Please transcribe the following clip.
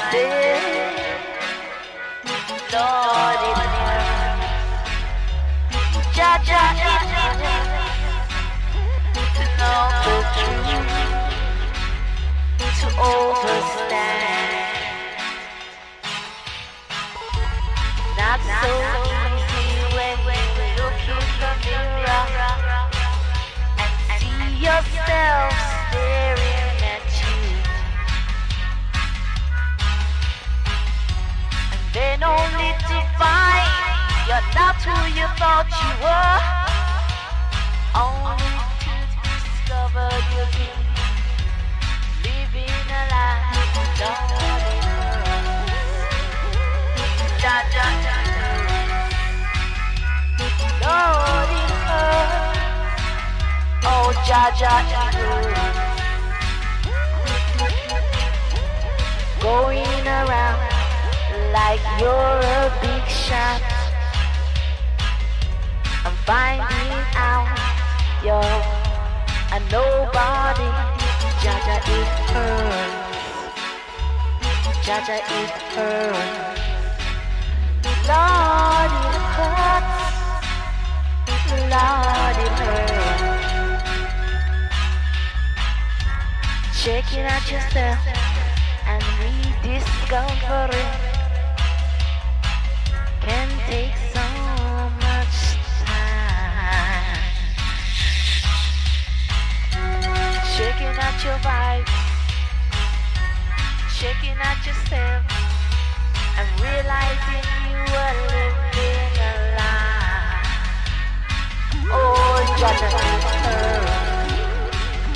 there. Lord, it hurts. Jah Jah, it hurts to know the truth, to overstand. Not so easy when you look in the mirror and see yourself staring at you, and then only to find you're not who you thought you were, only to discover you've been living a lie. Lord, it hurts. Jah Jah, Lord, it hurts. Oh, Jah Jah, it hurts. Going around like you're a big shot, I'm finding out you're a nobody. Jah Jah, it hurts. Jah Jah, it hurts. Lord, it hurts. Lord, it hurts. Checking out yourself and rediscovering can take so much time. Checking out your vibes, checking out yourself, and realizing you are living a lie. Oh, Jah Jah, it hurts.